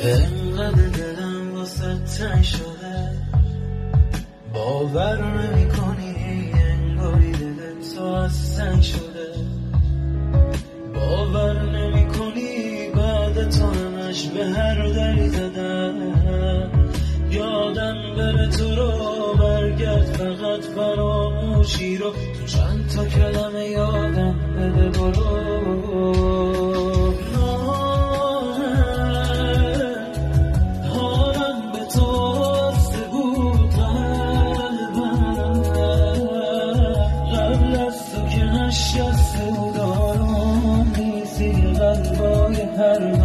انقدر دلم واسه تنگ شده، باور نمی کنی انگاری دل تو از سنگ شده. باور نمی کنی بعد تو همش به هر دری زدم. یادم بره تو رو برگرد فقط فراموشی رو، تو چند تا کلمه یادم بده برو. حالم به تو بسته بود قلبم، قبل از تو که نشسته بود آرام نیزی قلبای هر